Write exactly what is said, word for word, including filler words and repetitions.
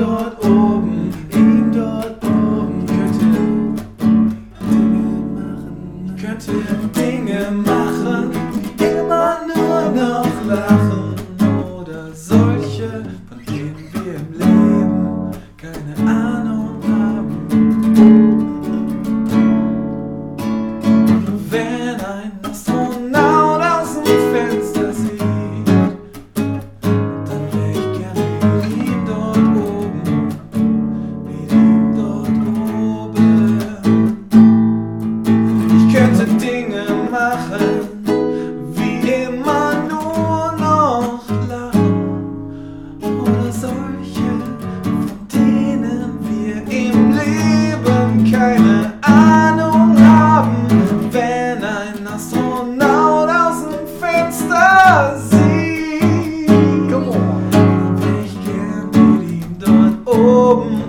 dort oben, mit ihm dort oben. Könnt ihr Dinge machen, immer nur noch lachen. Oder solche, von denen wir im Leben keine Ahnung haben. Wenn ein Astronaut aus dem Fenster sieht, dann wär ich gerne mit ihm dort oben, mit ihm dort oben. Ich könnte Dinge machen, wie immer nur noch lachen. Oder solche, von denen wir im Leben keine Ahnung haben. Wenn ein Astronaut aus dem Fenster sieht, Come on. dann wär ich gern mit ihm dort oben.